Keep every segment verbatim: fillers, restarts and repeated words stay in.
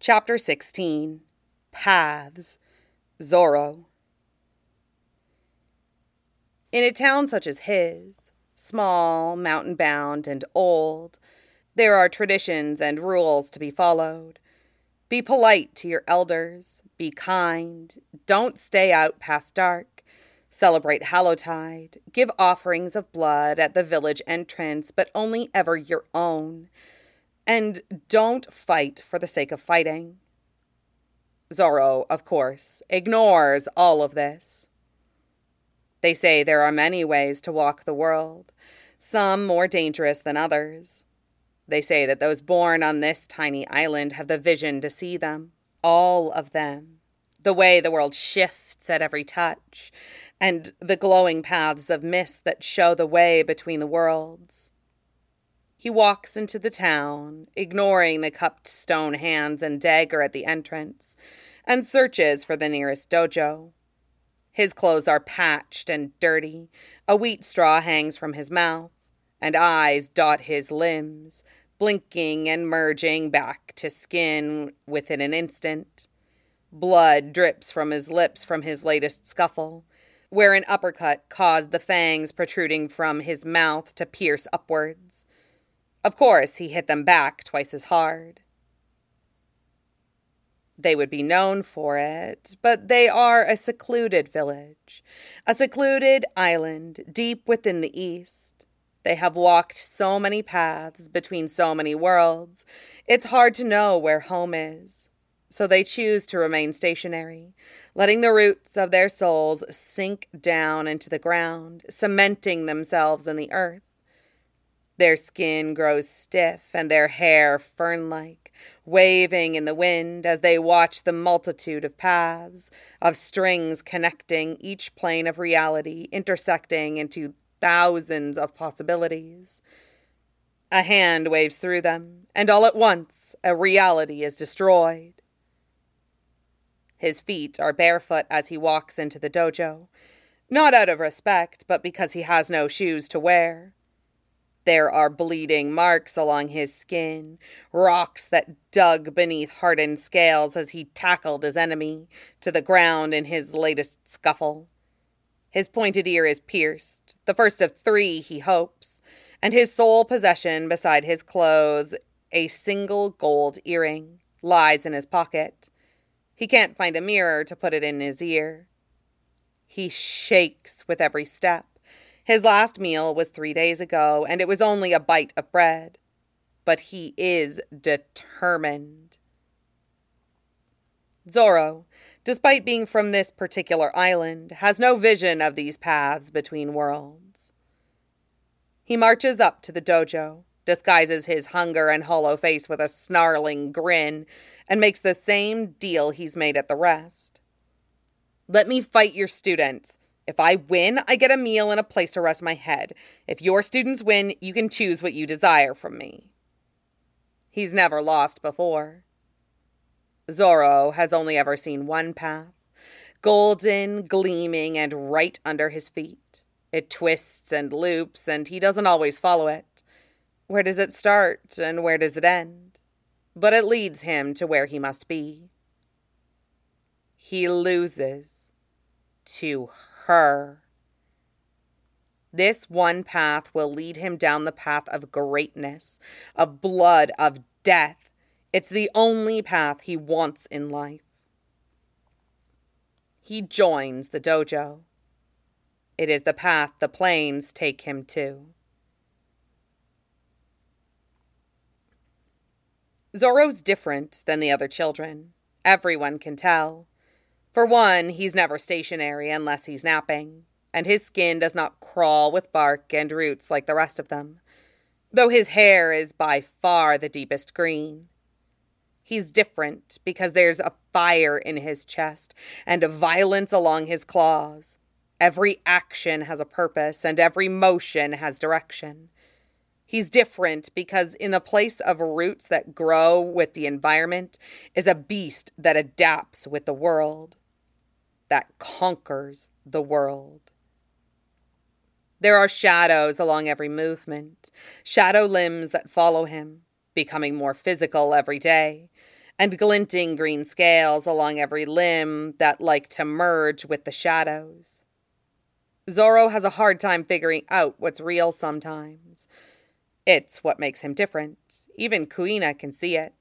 Chapter sixteen. Paths. Zoro. In a town such as his, small, mountain-bound, and old, there are traditions and rules to be followed. Be polite to your elders, be kind, don't stay out past dark, celebrate Hallowtide, give offerings of blood at the village entrance, but only ever your own, and don't fight for the sake of fighting. Zoro, of course, ignores all of this. They say there are many ways to walk the world, some more dangerous than others. They say that those born on this tiny island have the vision to see them, all of them, the way the world shifts at every touch, and the glowing paths of mist that show the way between the worlds. He walks into the town, ignoring the cupped stone hands and dagger at the entrance, and searches for the nearest dojo. His clothes are patched and dirty, a wheat straw hangs from his mouth, and eyes dot his limbs, blinking and merging back to skin within an instant. Blood drips from his lips from his latest scuffle, where an uppercut caused the fangs protruding from his mouth to pierce upwards. Of course, he hit them back twice as hard. They would be known for it, but they are a secluded village, a secluded island deep within the east. They have walked so many paths between so many worlds, it's hard to know where home is. So they choose to remain stationary, letting the roots of their souls sink down into the ground, cementing themselves in the earth. Their skin grows stiff and their hair fern-like, waving in the wind as they watch the multitude of paths, of strings connecting each plane of reality, intersecting into thousands of possibilities. A hand waves through them, and all at once a reality is destroyed. His feet are barefoot as he walks into the dojo, not out of respect, but because he has no shoes to wear. There are bleeding marks along his skin, rocks that dug beneath hardened scales as he tackled his enemy to the ground in his latest scuffle. His pointed ear is pierced, the first of three, he hopes, and his sole possession beside his clothes, a single gold earring, lies in his pocket. He can't find a mirror to put it in his ear. He shakes with every step. His last meal was three days ago, and it was only a bite of bread. But he is determined. Zoro, despite being from this particular island, has no vision of these paths between worlds. He marches up to the dojo, disguises his hunger and hollow face with a snarling grin, and makes the same deal he's made at the rest. Let me fight your students. If I win, I get a meal and a place to rest my head. If your students win, you can choose what you desire from me. He's never lost before. Zoro has only ever seen one path, golden, gleaming, and right under his feet. It twists and loops, and he doesn't always follow it. Where does it start, and where does it end? But it leads him to where he must be. He loses to her. This one path will lead him down the path of greatness, of blood, of death. It's the only path he wants in life. He joins the dojo. It is the path the plains take him to. Zoro's different than the other children. Everyone can tell. For one, he's never stationary unless he's napping, and his skin does not crawl with bark and roots like the rest of them, though his hair is by far the deepest green. He's different because there's a fire in his chest and a violence along his claws. Every action has a purpose, and every motion has direction. He's different because in the place of roots that grow with the environment is a beast that adapts with the world, that conquers the world. There are shadows along every movement, shadow limbs that follow him, becoming more physical every day, and glinting green scales along every limb that like to merge with the shadows. Zoro has a hard time figuring out what's real sometimes. It's what makes him different. Even Kuina can see it.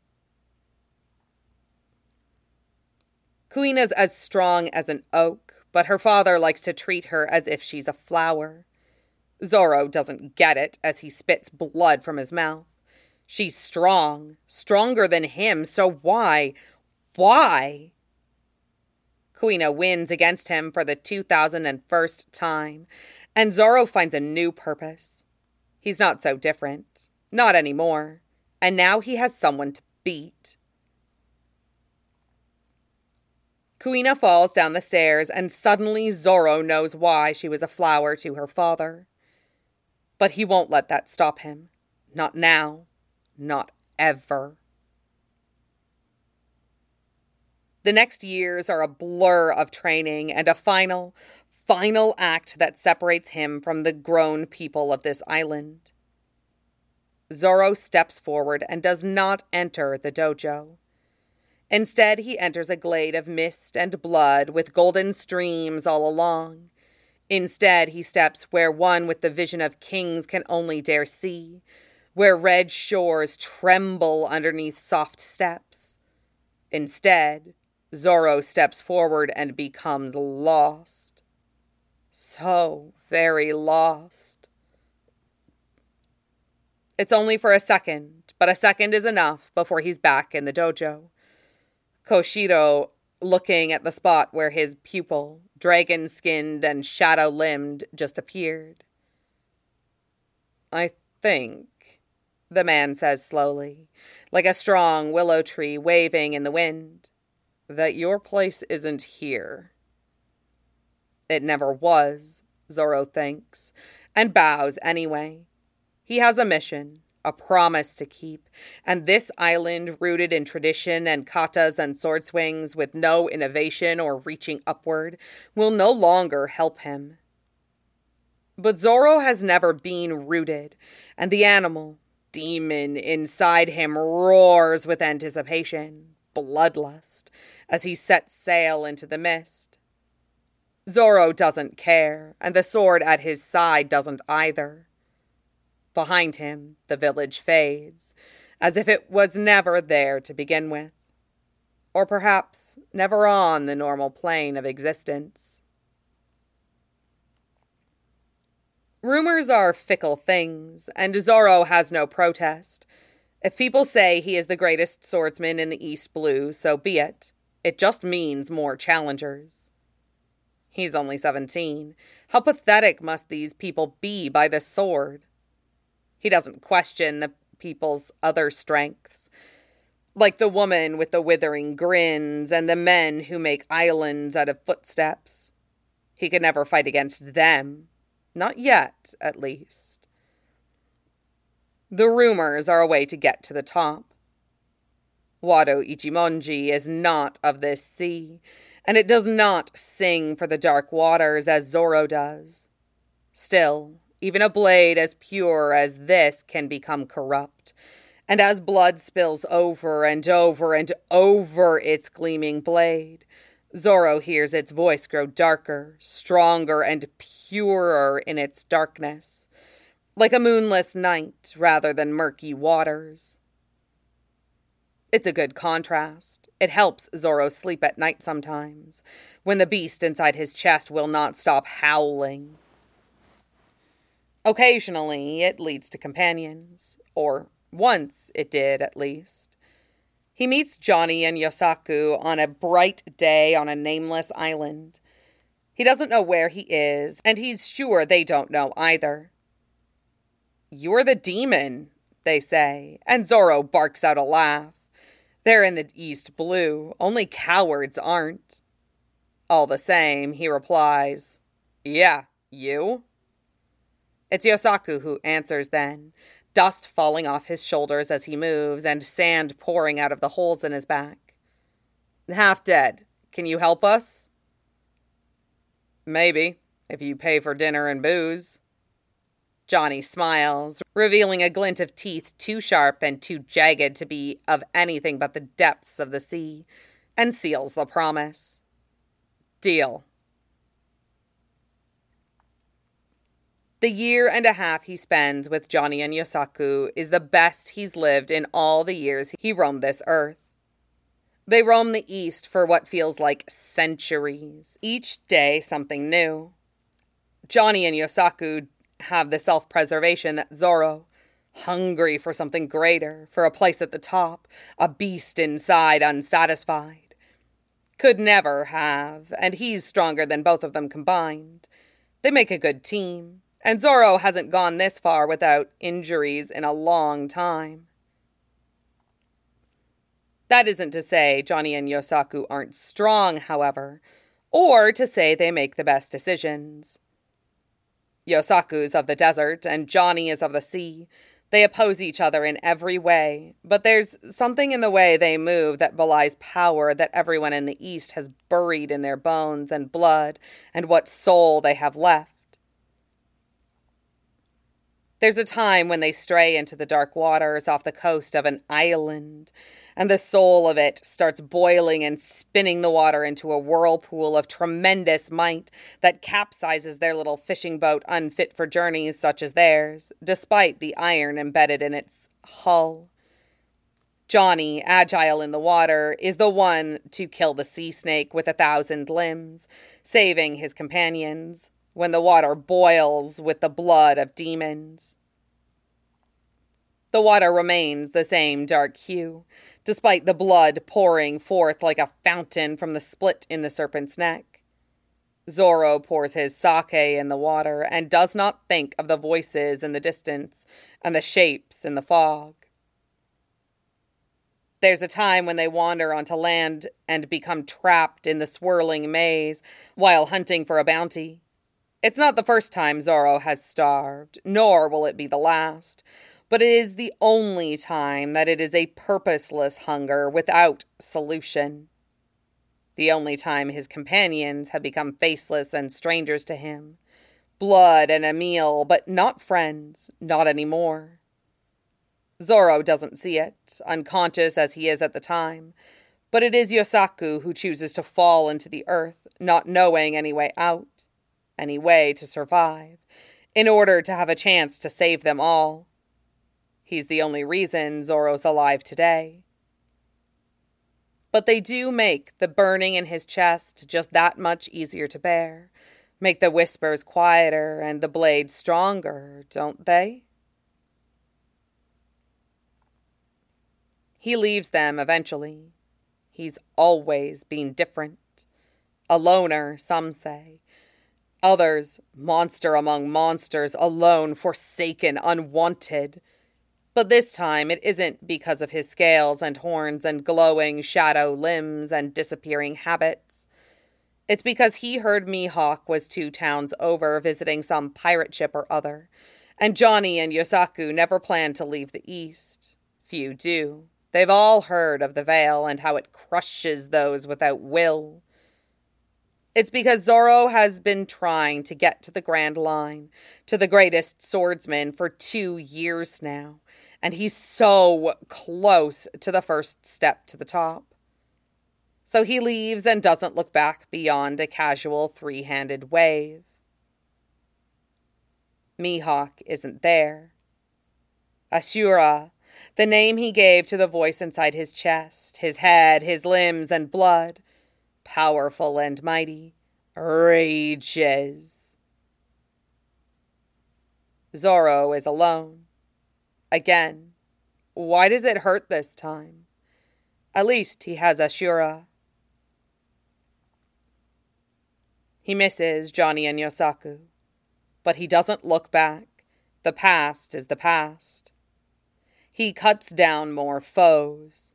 Kuina's as strong as an oak, but her father likes to treat her as if she's a flower. Zoro doesn't get it as he spits blood from his mouth. She's strong, stronger than him, so why, why? Kuina wins against him for the two thousand first time, and Zoro finds a new purpose. He's not so different, not anymore, and now he has someone to beat. Kuina falls down the stairs, and suddenly Zoro knows why she was a flower to her father. But he won't let that stop him. Not now. Not ever. The next years are a blur of training and a final, final act that separates him from the grown people of this island. Zoro steps forward and does not enter the dojo. Instead, he enters a glade of mist and blood with golden streams all along. Instead, he steps where one with the vision of kings can only dare see, where red shores tremble underneath soft steps. Instead, Zoro steps forward and becomes lost. So very lost. It's only for a second, but a second is enough before he's back in the dojo. Koshiro, looking at the spot where his pupil, dragon-skinned and shadow-limbed, just appeared. I think, the man says slowly, like a strong willow tree waving in the wind, that your place isn't here. It never was, Zoro thinks, and bows anyway. He has a mission, a promise to keep, and this island, rooted in tradition and katas and sword swings with no innovation or reaching upward, will no longer help him. But Zoro has never been rooted, and the animal, demon inside him, roars with anticipation, bloodlust, as he sets sail into the mist. Zoro doesn't care, and the sword at his side doesn't either. Behind him, the village fades, as if it was never there to begin with, or perhaps never on the normal plane of existence. Rumors are fickle things, and Zoro has no protest. If people say he is the greatest swordsman in the East Blue, so be it. It just means more challengers. He's only seventeen. How pathetic must these people be by the sword? He doesn't question the people's other strengths, like the woman with the withering grins and the men who make islands out of footsteps. He could never fight against them. Not yet, at least. The rumors are a way to get to the top. Wado Ichimonji is not of this sea, and it does not sing for the dark waters as Zoro does. Still, even a blade as pure as this can become corrupt, and as blood spills over and over and over its gleaming blade, Zoro hears its voice grow darker, stronger, and purer in its darkness, like a moonless night rather than murky waters. It's a good contrast. It helps Zoro sleep at night sometimes, when the beast inside his chest will not stop howling. Occasionally, it leads to companions, or once it did, at least. He meets Johnny and Yosaku on a bright day on a nameless island. He doesn't know where he is, and he's sure they don't know either. "You're the demon," they say, and Zoro barks out a laugh. They're in the East Blue, only cowards aren't. All the same, he replies, "Yeah, you?" It's Yosaku who answers then, dust falling off his shoulders as he moves and sand pouring out of the holes in his back. "Half dead. Can you help us?" "Maybe, if you pay for dinner and booze." Johnny smiles, revealing a glint of teeth too sharp and too jagged to be of anything but the depths of the sea, and seals the promise. Deal. The year and a half he spends with Johnny and Yosaku is the best he's lived in all the years he roamed this earth. They roam the East for what feels like centuries, each day something new. Johnny and Yosaku have the self-preservation that Zoro, hungry for something greater, for a place at the top, a beast inside unsatisfied, could never have, and he's stronger than both of them combined. They make a good team, and Zoro hasn't gone this far without injuries in a long time. That isn't to say Johnny and Yosaku aren't strong, however, or to say they make the best decisions. Yosaku's of the desert, and Johnny is of the sea. They oppose each other in every way, but there's something in the way they move that belies power that everyone in the East has buried in their bones and blood and what soul they have left. There's a time when they stray into the dark waters off the coast of an island, and the soul of it starts boiling and spinning the water into a whirlpool of tremendous might that capsizes their little fishing boat unfit for journeys such as theirs, despite the iron embedded in its hull. Johnny, agile in the water, is the one to kill the sea snake with a thousand limbs, saving his companions when the water boils with the blood of demons. The water remains the same dark hue, despite the blood pouring forth like a fountain from the split in the serpent's neck. Zoro pours his sake in the water and does not think of the voices in the distance and the shapes in the fog. There's a time when they wander onto land and become trapped in the swirling maze while hunting for a bounty. It's not the first time Zoro has starved, nor will it be the last, but it is the only time that it is a purposeless hunger without solution. The only time his companions have become faceless and strangers to him. Blood and a meal, but not friends, not anymore. Zoro doesn't see it, unconscious as he is at the time, but it is Yosaku who chooses to fall into the earth, not knowing any way out, any way to survive, in order to have a chance to save them all. He's the only reason Zoro's alive today. But they do make the burning in his chest just that much easier to bear, make the whispers quieter and the blade stronger, don't they? He leaves them eventually. He's always been different. A loner, some say. Others, monster among monsters, alone, forsaken, unwanted. But this time it isn't because of his scales and horns and glowing shadow limbs and disappearing habits. It's because he heard Mihawk was two towns over visiting some pirate ship or other, and Johnny and Yosaku never planned to leave the East. Few do. They've all heard of the Veil and how it crushes those without will. It's because Zoro has been trying to get to the Grand Line, to the greatest swordsman for two years now, and he's so close to the first step to the top. So he leaves and doesn't look back beyond a casual three-handed wave. Mihawk isn't there. Ashura, the name he gave to the voice inside his chest, his head, his limbs, and blood, powerful and mighty, rages. Zoro is alone. Again. Why does it hurt this time? At least he has Ashura. He misses Johnny and Yosaku, but he doesn't look back. The past is the past. He cuts down more foes.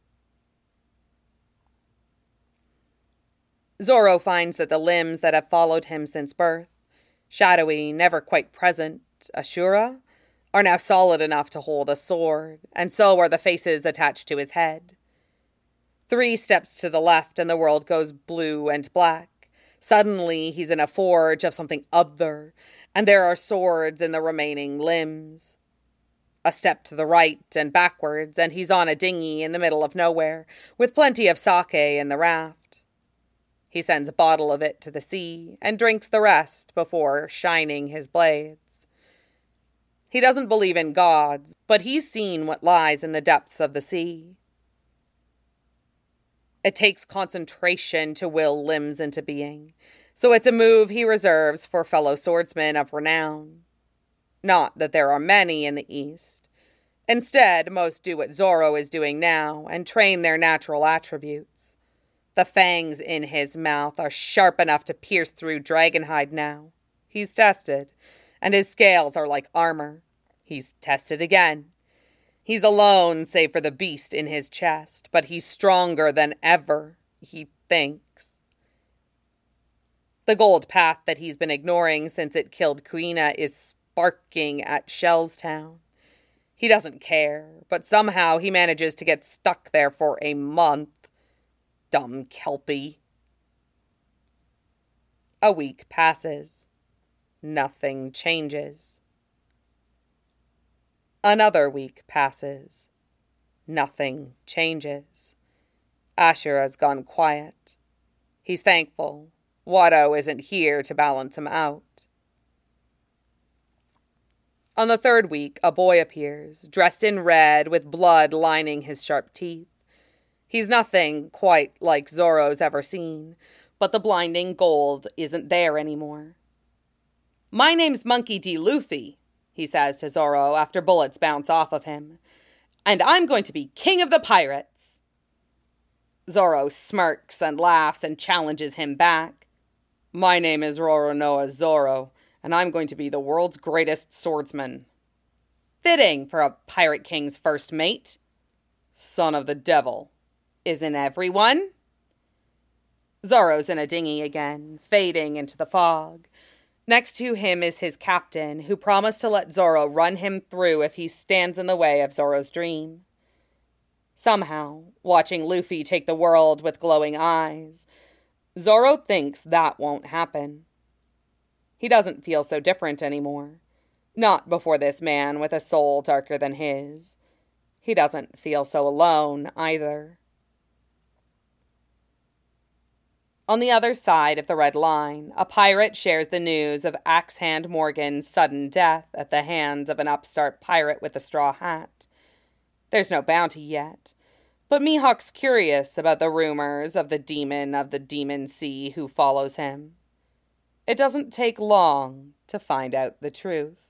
Zoro finds that the limbs that have followed him since birth, shadowy, never quite present, Ashura, are now solid enough to hold a sword, and so are the faces attached to his head. Three steps to the left and the world goes blue and black. Suddenly he's in a forge of something other, and there are swords in the remaining limbs. A step to the right and backwards, and he's on a dinghy in the middle of nowhere, with plenty of sake in the raft. He sends a bottle of it to the sea, and drinks the rest before shining his blades. He doesn't believe in gods, but he's seen what lies in the depths of the sea. It takes concentration to will limbs into being, so it's a move he reserves for fellow swordsmen of renown. Not that there are many in the East. Instead, most do what Zoro is doing now and train their natural attributes. The fangs in his mouth are sharp enough to pierce through dragonhide now. He's tested, and his scales are like armor. He's tested again. He's alone, save for the beast in his chest, but he's stronger than ever, he thinks. The gold path that he's been ignoring since it killed Kuina is sparking at Shellstown. He doesn't care, but somehow he manages to get stuck there for a month. Dumb kelpie. A week passes. Nothing changes. Another week passes. Nothing changes. Ashura's gone quiet. He's thankful. Watto isn't here to balance him out. On the third week, a boy appears, dressed in red with blood lining his sharp teeth. He's nothing quite like Zoro's ever seen, but the blinding gold isn't there anymore. "My name's Monkey D. Luffy," he says to Zoro after bullets bounce off of him, "and I'm going to be king of the pirates." Zoro smirks and laughs and challenges him back. "My name is Roronoa Zoro, and I'm going to be the world's greatest swordsman." Fitting for a pirate king's first mate. Son of the devil. Isn't everyone? Zoro's in a dinghy again, fading into the fog. Next to him is his captain, who promised to let Zoro run him through if he stands in the way of Zoro's dream. Somehow, watching Luffy take the world with glowing eyes, Zoro thinks that won't happen. He doesn't feel so different anymore. Not before this man with a soul darker than his. He doesn't feel so alone, either. On the other side of the Red Line, a pirate shares the news of Axe-Hand Morgan's sudden death at the hands of an upstart pirate with a straw hat. There's no bounty yet, but Mihawk's curious about the rumors of the demon of the Demon Sea who follows him. It doesn't take long to find out the truth.